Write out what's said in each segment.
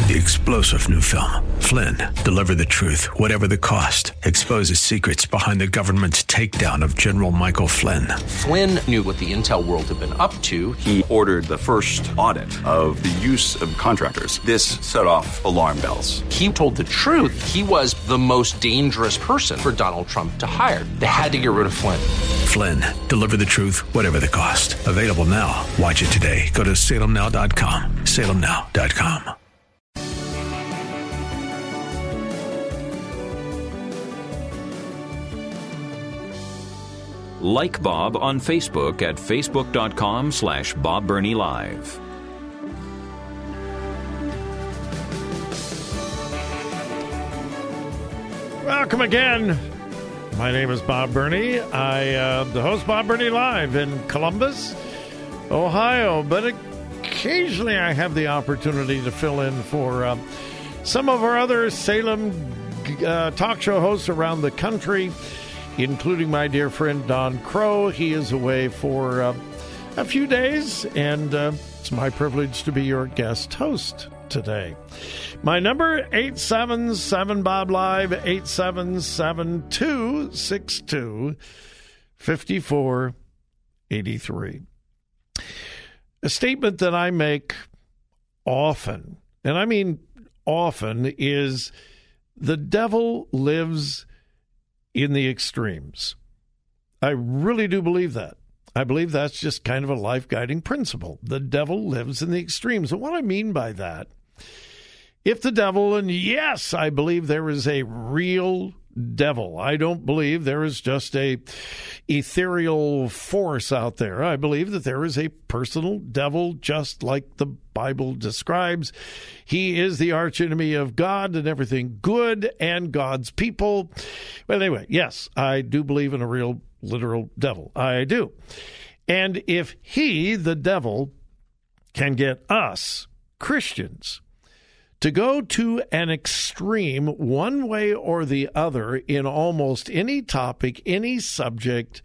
The explosive new film, Flynn, deliver the truth, whatever the cost, exposes secrets behind the government's takedown of General Michael Flynn. Flynn knew what the intel world had been up to. He ordered the first audit of the use of contractors. This set off alarm bells. He told the truth. He was the most dangerous person for Donald Trump to hire. They had to get rid of Flynn. Flynn, deliver the truth, whatever the cost. Available now. Watch it today. Go to salemnow.com. salemnow.com. Like Bob on Facebook at facebook.com/Bob Burney Live. Welcome again. My name is Bob Burney. I the host Bob Burney Live in Columbus, Ohio. But occasionally I have the opportunity to fill in for some of our other Salem talk show hosts around the country, including my dear friend Don Crow. He is away for a few days, and it's my privilege to be your guest host today. My number, 877-BOB-LIVE, 877-762-5483. A statement that I make often, and I mean often, is the devil lives in the extremes. I really do believe that. I believe that's just kind of a life-guiding principle. The devil lives in the extremes. And what I mean by that, if the devil, and yes, I believe there is a real devil. I don't believe there is just a ethereal force out there. I believe that there is a personal devil, just like the Bible describes. He is the archenemy of God and everything good and God's people. But anyway, yes, I do believe in a real, literal devil. I do. And if he, the devil, can get us, Christians, to go to an extreme one way or the other in almost any topic, any subject,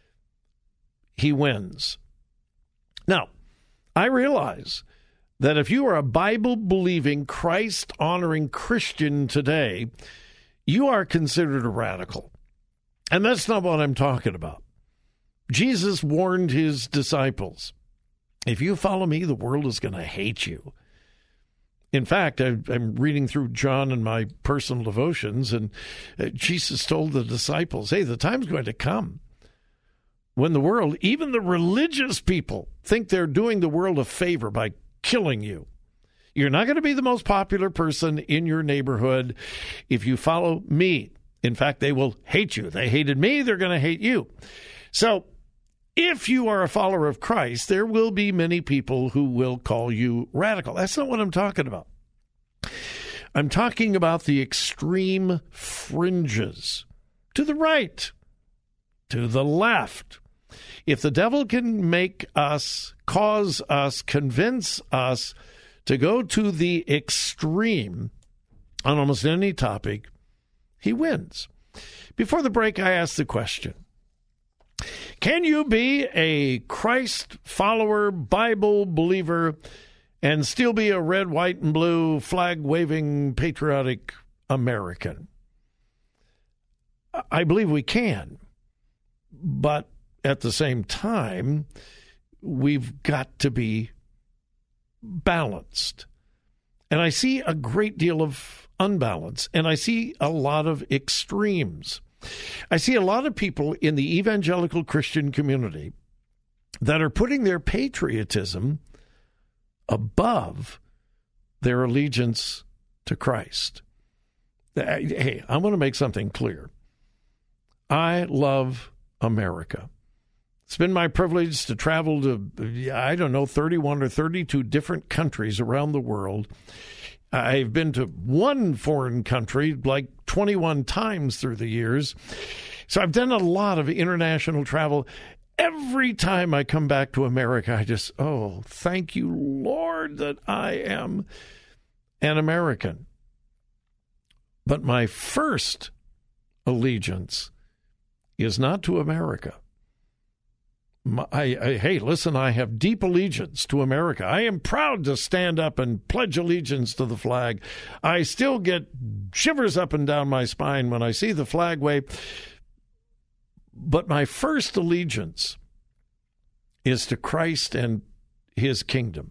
he wins. Now, I realize that if you are a Bible-believing, Christ-honoring Christian today, you are considered a radical. And that's not what I'm talking about. Jesus warned his disciples, if you follow me, the world is going to hate you. In fact, I'm reading through John in my personal devotions, and Jesus told the disciples, hey, the time's going to come when the world, even the religious people, think they're doing the world a favor by killing you. You're not going to be the most popular person in your neighborhood if you follow me. In fact, they will hate you. They hated me, they're going to hate you. So if you are a follower of Christ, there will be many people who will call you radical. That's not what I'm talking about. I'm talking about the extreme fringes, to the right, to the left. If the devil can make us, cause us, convince us to go to the extreme on almost any topic, he wins. Before the break, I asked the question, can you be a Christ follower, Bible believer, and still be a red, white, and blue flag-waving, patriotic American? I believe we can. But at the same time, we've got to be balanced. And I see a great deal of unbalance, and I see a lot of extremes. I see a lot of people in the evangelical Christian community that are putting their patriotism above their allegiance to Christ. Hey, I want to make something clear. I love America. It's been my privilege to travel to, 31 or 32 different countries around the world. I've been to one foreign country like 21 times through the years. So I've done a lot of international travel. Every time I come back to America, I just, thank you, Lord, that I am an American. But my first allegiance is not to America. Hey, listen, I have deep allegiance to America. I am proud to stand up and pledge allegiance to the flag. I still get shivers up and down my spine when I see the flag wave. But my first allegiance is to Christ and his kingdom.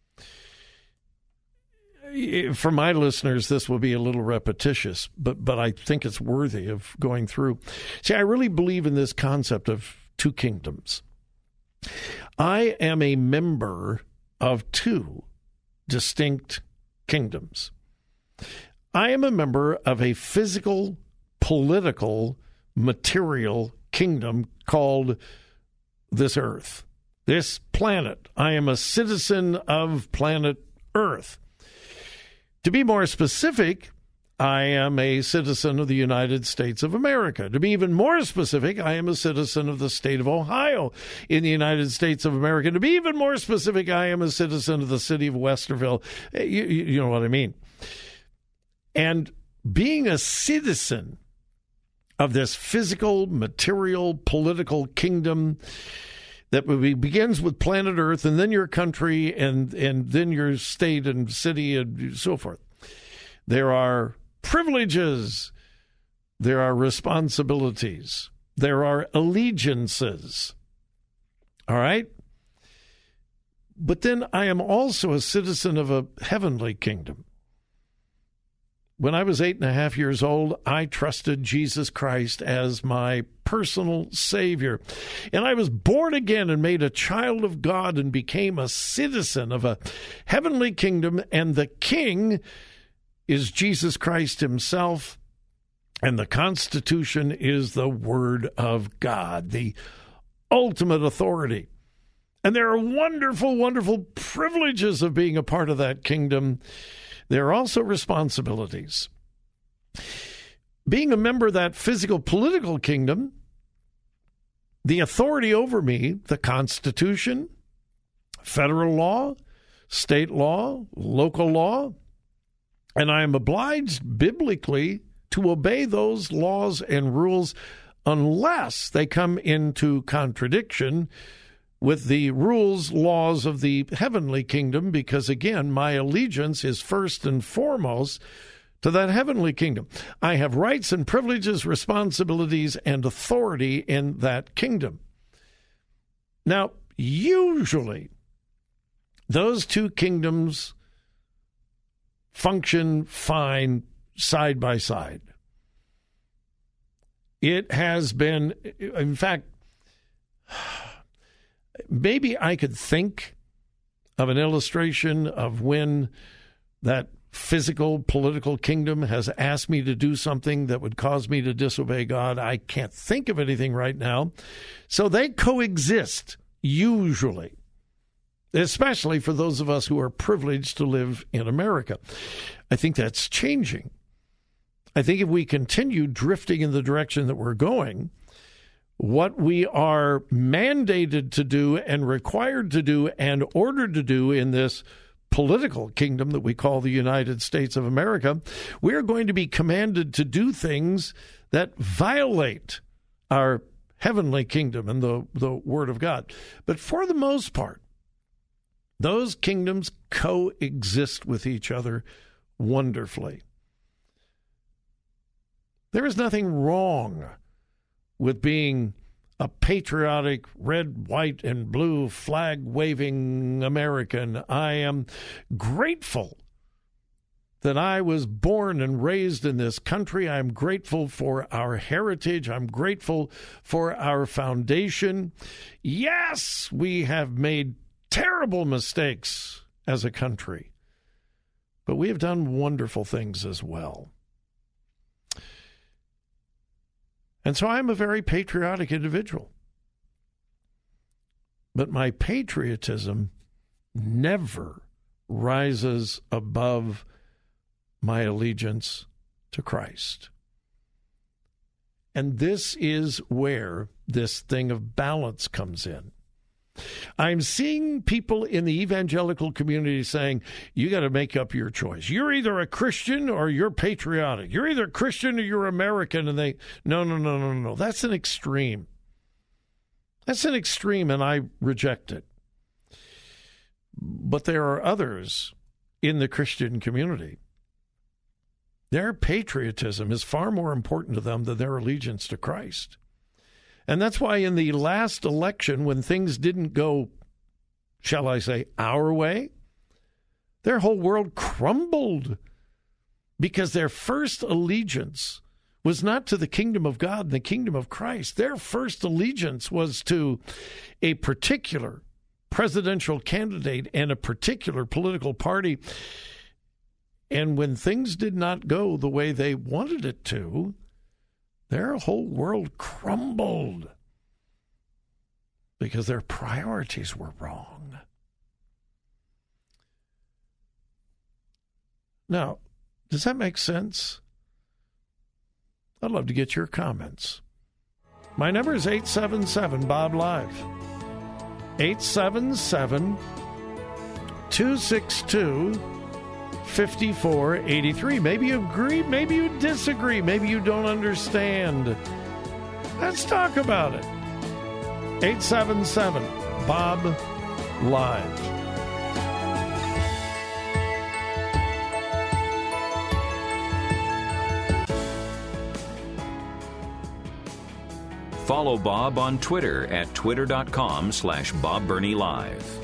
For my listeners, this will be a little repetitious, but I think it's worthy of going through. See, I really believe in this concept of two kingdoms. I am a member of two distinct kingdoms. I am a member of a physical, political, material kingdom called this earth, this planet. I am a citizen of planet Earth. To be more specific, I am a citizen of the United States of America. To be even more specific, I am a citizen of the state of Ohio in the United States of America. To be even more specific, I am a citizen of the city of Westerville. You know what I mean. And being a citizen of this physical, material, political kingdom that begins with planet Earth and then your country and then your state and city and so forth. There are privileges. There are responsibilities. There are allegiances. All right? But then I am also a citizen of a heavenly kingdom. When I was 8.5 years old, I trusted Jesus Christ as my personal Savior. And I was born again and made a child of God and became a citizen of a heavenly kingdom. And the King is Jesus Christ himself. And the Constitution is the Word of God, the ultimate authority. And there are wonderful, wonderful privileges of being a part of that kingdom. There are also responsibilities. Being a member of that physical political kingdom, the authority over me, the Constitution, federal law, state law, local law, and I am obliged biblically to obey those laws and rules unless they come into contradiction with the rules, laws of the heavenly kingdom, because, again, my allegiance is first and foremost to that heavenly kingdom. I have rights and privileges, responsibilities, and authority in that kingdom. Now, usually, those two kingdoms function fine side by side. It has been, in fact, maybe I could think of an illustration of when that physical political kingdom has asked me to do something that would cause me to disobey God. I can't think of anything right now. So they coexist, usually, especially for those of us who are privileged to live in America. I think that's changing. I think if we continue drifting in the direction that we're going, what we are mandated to do and required to do and ordered to do in this political kingdom that we call the United States of America, we are going to be commanded to do things that violate our heavenly kingdom and the Word of God. But for the most part, those kingdoms coexist with each other wonderfully. There is nothing wrong with being a patriotic red, white, and blue flag-waving American. I am grateful that I was born and raised in this country. I'm grateful for our heritage. I'm grateful for our foundation. Yes, we have made terrible mistakes as a country, but we have done wonderful things as well. And so I'm a very patriotic individual. But my patriotism never rises above my allegiance to Christ. And this is where this thing of balance comes in. I'm seeing people in the evangelical community saying, you got to make up your choice. You're either a Christian or you're patriotic. You're either Christian or you're American. And no. That's an extreme. That's an extreme, and I reject it. But there are others in the Christian community. Their patriotism is far more important to them than their allegiance to Christ. And that's why in the last election, when things didn't go, shall I say, our way, their whole world crumbled because their first allegiance was not to the kingdom of God and the kingdom of Christ. Their first allegiance was to a particular presidential candidate and a particular political party. And when things did not go the way they wanted it to, their whole world crumbled because their priorities were wrong. Now, does that make sense? I'd love to get your comments. My number is 877-BOB-LIVE. 877-262-5483. Maybe you agree, maybe you disagree, maybe you don't understand. Let's talk about it. 877-BOB-LIVE. Follow Bob on Twitter at twitter.com/BobBernieLive.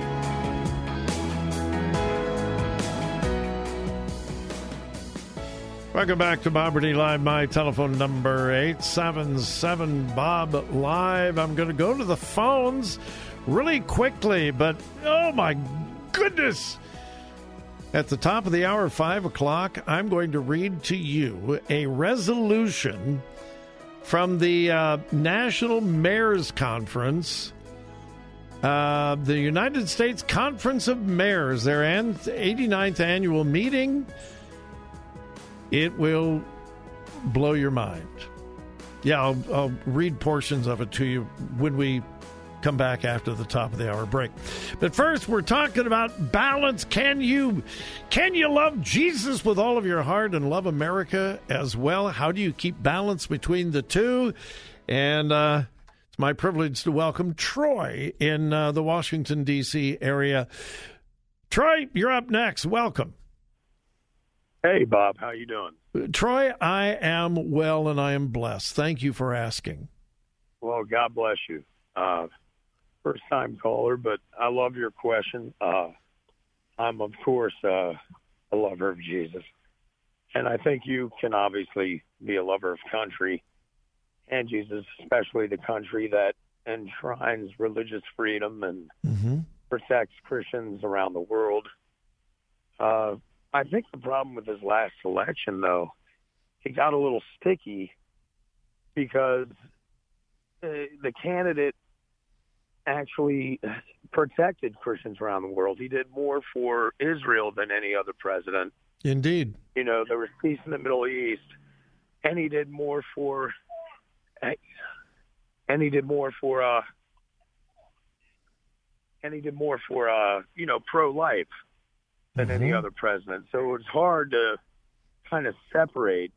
Welcome back to Bob Bernie Live. My telephone number, 877-BOB-LIVE. I'm going to go to the phones really quickly, but oh my goodness. At the top of the hour, 5 o'clock, I'm going to read to you a resolution from the National Mayors Conference, the United States Conference of Mayors, their 89th annual meeting. It will blow your mind. Yeah, I'll read portions of it to you when we come back after the top of the hour break. But first, we're talking about balance. Can you love Jesus with all of your heart and love America as well? How do you keep balance between the two? And it's my privilege to welcome Troy in the Washington, D.C. area. Troy, you're up next. Welcome. Hey, Bob. How you doing? Troy, I am well and I am blessed. Thank you for asking. Well, God bless you. First-time caller, but I love your question. I'm, of course, a lover of Jesus. And I think you can obviously be a lover of country and Jesus, especially the country that enshrines religious freedom and protects Christians around the world. I think the problem with his last election, though, it got a little sticky because the candidate actually protected Christians around the world. He did more for Israel than any other president. Indeed. You know, there was peace in the Middle East, and he did more for pro-life than any other president. So it's hard to kind of separate,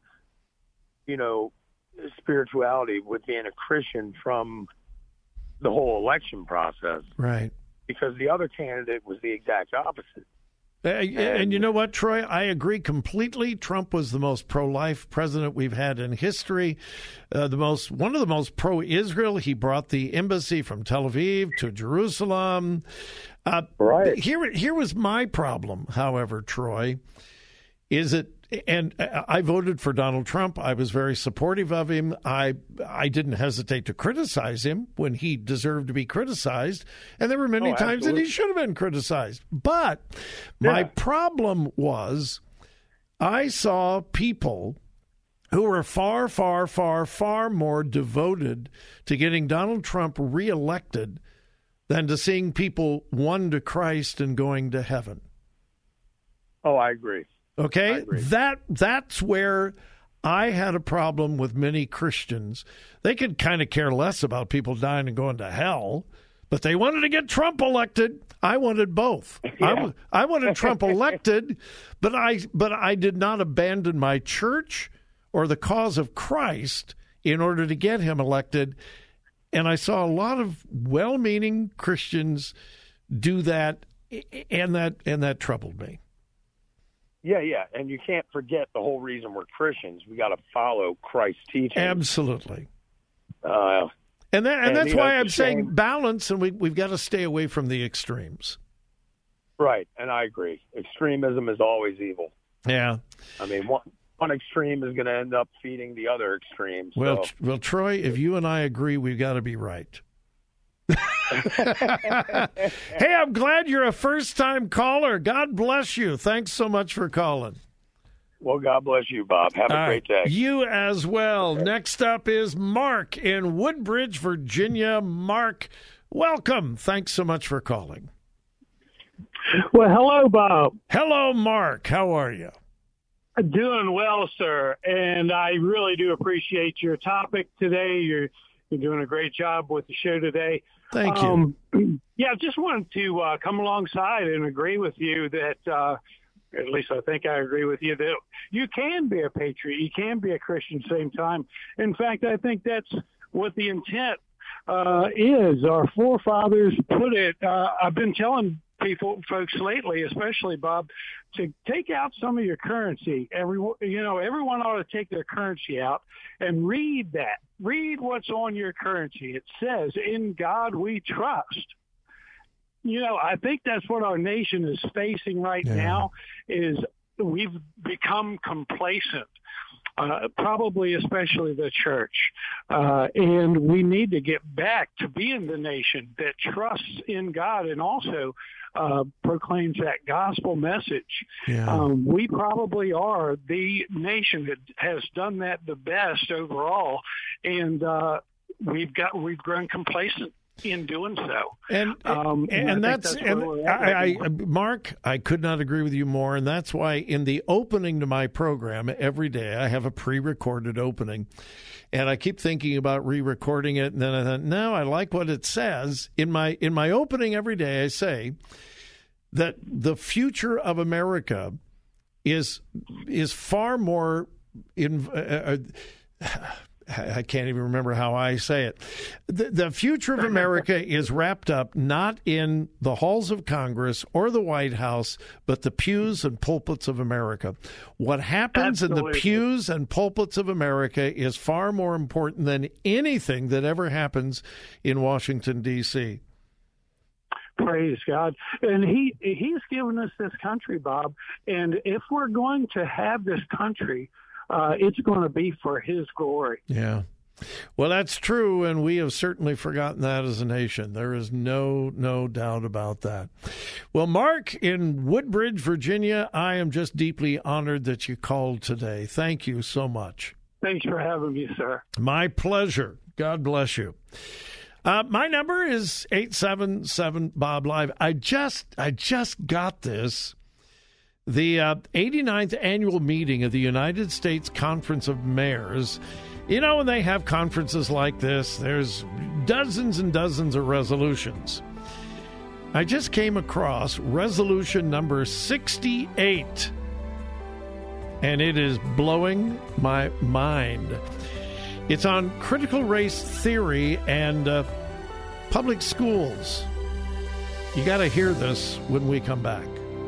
spirituality with being a Christian from the whole election process. Right. Because the other candidate was the exact opposite. And you know what, Troy? I agree completely. Trump was the most pro-life president we've had in history. One of the most pro-Israel. He brought the embassy from Tel Aviv to Jerusalem. Right. Here was my problem, however, Troy, and I voted for Donald Trump. I was very supportive of him. I didn't hesitate to criticize him when he deserved to be criticized. And there were many times that he should have been criticized. But my problem was I saw people who were far, far, far, far more devoted to getting Donald Trump reelected than to seeing people won to Christ and going to heaven. Oh, I agree. Okay, that's where I had a problem with many Christians. They could kind of care less about people dying and going to hell, but they wanted to get Trump elected. I wanted both. Yeah. I wanted Trump elected, but I did not abandon my church or the cause of Christ in order to get him elected. And I saw a lot of well-meaning Christians do that, and that troubled me. Yeah, and you can't forget the whole reason we're Christians. We got to follow Christ's teaching. Absolutely. And that's why I'm saying balance, and we've got to stay away from the extremes. Right, and I agree. Extremism is always evil. Yeah. I mean, one extreme is going to end up feeding the other extreme. So. Well, Troy, if you and I agree, we've got to be right. Hey, I'm glad you're a first-time caller. God bless you. Thanks so much for calling. Well, God bless you, Bob. Have a great day. You as well. Next up is Mark in Woodbridge, Virginia. Mark, welcome. Thanks so much for calling. Well, hello, Bob. Hello, Mark. How are you? Doing well, sir. And I really do appreciate your topic today. You're doing a great job with the show today. Thank you. Yeah, just wanted to come alongside and agree with you that, at least I think I agree with you, that you can be a patriot. You can be a Christian at the same time. In fact, I think that's what the intent is. Our forefathers put it. I've been telling folks lately, especially Bob, to take out some of your currency. Everyone ought to take their currency out and read that. Read what's on your currency. It says, "In God we trust." I think that's what our nation is facing right now. Is we've become complacent. Probably especially the church. And we need to get back to being the nation that trusts in God and also proclaims that gospel message. Yeah. We probably are the nation that has done that the best overall, and we've grown complacent in doing so. Mark, I could not agree with you more, and that's why in the opening to my program every day I have a pre-recorded opening, and I keep thinking about re-recording it, and then I thought, no, I like what it says. In my opening every day I say that the future of America is far more I can't even remember how I say it. The future of America is wrapped up not in the halls of Congress or the White House, but the pews and pulpits of America. What happens in the pews and pulpits of America is far more important than anything that ever happens in Washington, D.C. Praise God. And he's given us this country, Bob. And if we're going to have this country, it's going to be for his glory. Yeah. Well, that's true, and we have certainly forgotten that as a nation. There is no doubt about that. Well, Mark in Woodbridge, Virginia, I am just deeply honored that you called today. Thank you so much. Thanks for having me, sir. My pleasure. God bless you. My number is 877-BOB-LIVE. I just got this. The 89th annual meeting of the United States Conference of Mayors. When they have conferences like this, there's dozens and dozens of resolutions. I just came across resolution number 68, and it is blowing my mind. It's on critical race theory and public schools. You got to hear this when we come back.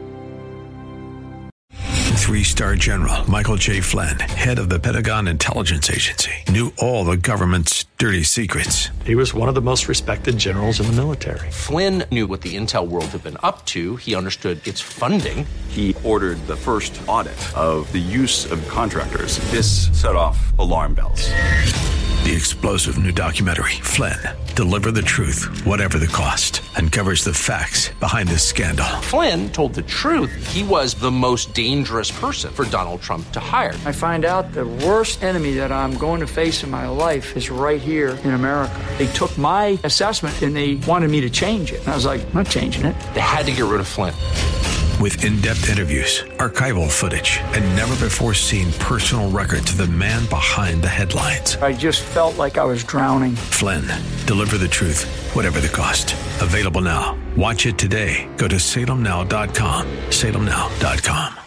3-star General Michael J. Flynn, head of the Pentagon Intelligence Agency, knew all the government's dirty secrets. He was one of the most respected generals in the military. Flynn knew what the intel world had been up to. He understood its funding. He ordered the first audit of the use of contractors. This set off alarm bells. The explosive new documentary, Flynn, Deliver the Truth, Whatever the Cost, uncovers the facts behind this scandal. Flynn told the truth. He was the most dangerous person for Donald Trump to hire. I find out the worst enemy that I'm going to face in my life is right here in America. They took my assessment and they wanted me to change it. And I was like, I'm not changing it. They had to get rid of Flynn. With in-depth interviews, archival footage, and never-before-seen personal records of the man behind the headlines. I just felt like I was drowning. Flynn, Deliver the Truth, Whatever the Cost. Available now. Watch it today. Go to salemnow.com. salemnow.com.